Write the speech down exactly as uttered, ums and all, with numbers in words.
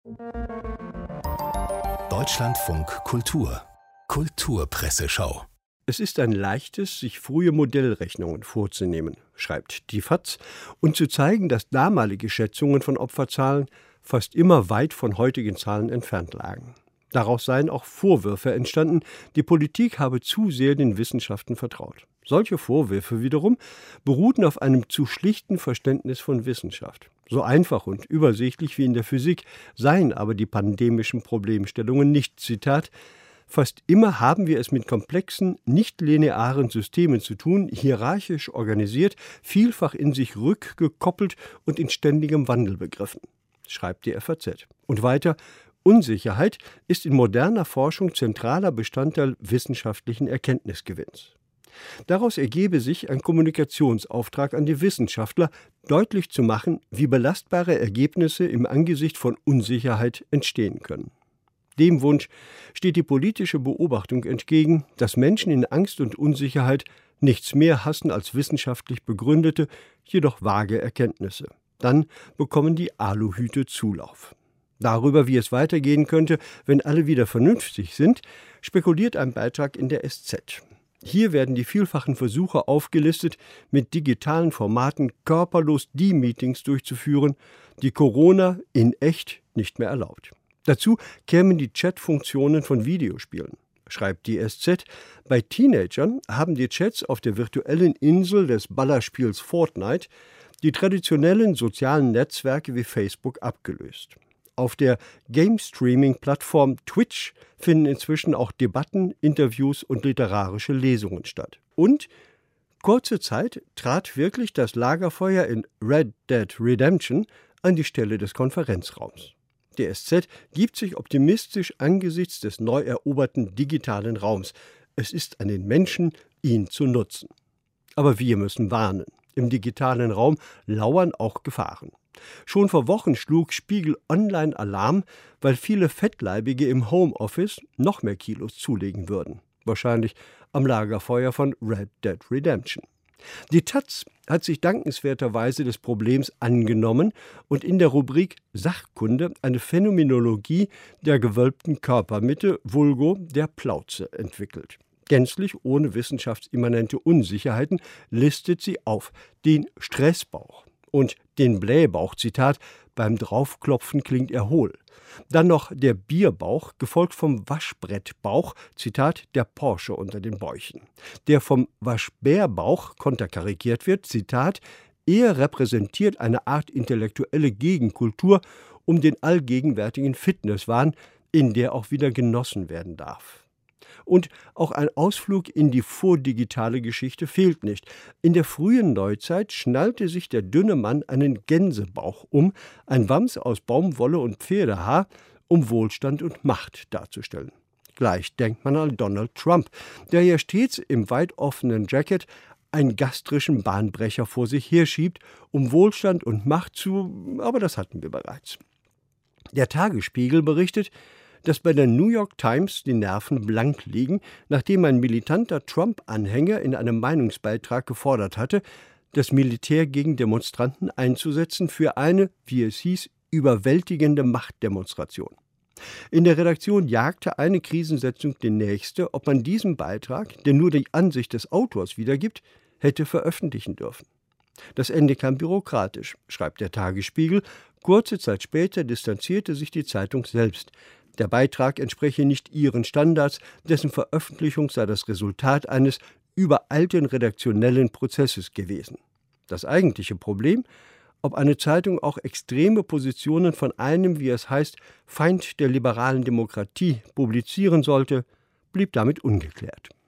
Deutschlandfunk Kultur Kulturpresseschau. Es ist ein leichtes, sich frühe Modellrechnungen vorzunehmen, schreibt die F A Z, und zu zeigen, dass damalige Schätzungen von Opferzahlen fast immer weit von heutigen Zahlen entfernt lagen. Daraus seien auch Vorwürfe entstanden, die Politik habe zu sehr den Wissenschaften vertraut. Solche Vorwürfe wiederum beruhten auf einem zu schlichten Verständnis von Wissenschaft. So einfach und übersichtlich wie in der Physik seien aber die pandemischen Problemstellungen nicht, Zitat, fast immer haben wir es mit komplexen, nicht-linearen Systemen zu tun, hierarchisch organisiert, vielfach in sich rückgekoppelt und in ständigem Wandel begriffen, schreibt die F A Z. Und weiter, Unsicherheit ist in moderner Forschung zentraler Bestandteil wissenschaftlichen Erkenntnisgewinns. Daraus ergebe sich ein Kommunikationsauftrag an die Wissenschaftler, deutlich zu machen, wie belastbare Ergebnisse im Angesicht von Unsicherheit entstehen können. Dem Wunsch steht die politische Beobachtung entgegen, dass Menschen in Angst und Unsicherheit nichts mehr hassen als wissenschaftlich begründete, jedoch vage Erkenntnisse. Dann bekommen die Aluhüte Zulauf. Darüber, wie es weitergehen könnte, wenn alle wieder vernünftig sind, spekuliert ein Beitrag in der S Z. Hier werden die vielfachen Versuche aufgelistet, mit digitalen Formaten körperlos die Meetings durchzuführen, die Corona in echt nicht mehr erlaubt. Dazu kämen die Chat-Funktionen von Videospielen, schreibt die S Z. Bei Teenagern haben die Chats auf der virtuellen Insel des Ballerspiels Fortnite die traditionellen sozialen Netzwerke wie Facebook abgelöst. Auf der Game-Streaming-Plattform Twitch finden inzwischen auch Debatten, Interviews und literarische Lesungen statt. Und kurze Zeit trat wirklich das Lagerfeuer in Red Dead Redemption an die Stelle des Konferenzraums. Die S Z gibt sich optimistisch angesichts des neu eroberten digitalen Raums. Es ist an den Menschen, ihn zu nutzen. Aber wir müssen warnen. Im digitalen Raum lauern auch Gefahren. Schon vor Wochen schlug Spiegel Online Alarm, weil viele Fettleibige im Homeoffice noch mehr Kilos zulegen würden. Wahrscheinlich am Lagerfeuer von Red Dead Redemption. Die Taz hat sich dankenswerterweise des Problems angenommen und in der Rubrik Sachkunde eine Phänomenologie der gewölbten Körpermitte, vulgo der Plauze, entwickelt. Gänzlich ohne wissenschaftsimmanente Unsicherheiten listet sie auf den Stressbauch und den Blähbauch, Zitat, beim Draufklopfen klingt er hohl. Dann noch der Bierbauch, gefolgt vom Waschbrettbauch, Zitat, der Porsche unter den Bäuchen. Der vom Waschbärbauch konterkarikiert wird, Zitat, er repräsentiert eine Art intellektuelle Gegenkultur um den allgegenwärtigen Fitnesswahn, in der auch wieder genossen werden darf. Und auch ein Ausflug in die vordigitale Geschichte fehlt nicht. In der frühen Neuzeit schnallte sich der dünne Mann einen Gänsebauch um, ein Wams aus Baumwolle und Pferdehaar, um Wohlstand und Macht darzustellen. Gleich denkt man an Donald Trump, der ja stets im weit offenen Jacket einen gastrischen Bahnbrecher vor sich herschiebt, um Wohlstand und Macht zu, aber das hatten wir bereits. Der Tagesspiegel berichtet, dass bei der New York Times die Nerven blank liegen, nachdem ein militanter Trump-Anhänger in einem Meinungsbeitrag gefordert hatte, das Militär gegen Demonstranten einzusetzen für eine, wie es hieß, überwältigende Machtdemonstration. In der Redaktion jagte eine Krisensetzung die nächste, ob man diesen Beitrag, der nur die Ansicht des Autors wiedergibt, hätte veröffentlichen dürfen. Das Ende kam bürokratisch, schreibt der Tagesspiegel. Kurze Zeit später distanzierte sich die Zeitung selbst. Der Beitrag entspreche nicht ihren Standards, dessen Veröffentlichung sei das Resultat eines übereilten redaktionellen Prozesses gewesen. Das eigentliche Problem, ob eine Zeitung auch extreme Positionen von einem, wie es heißt, Feind der liberalen Demokratie publizieren sollte, blieb damit ungeklärt.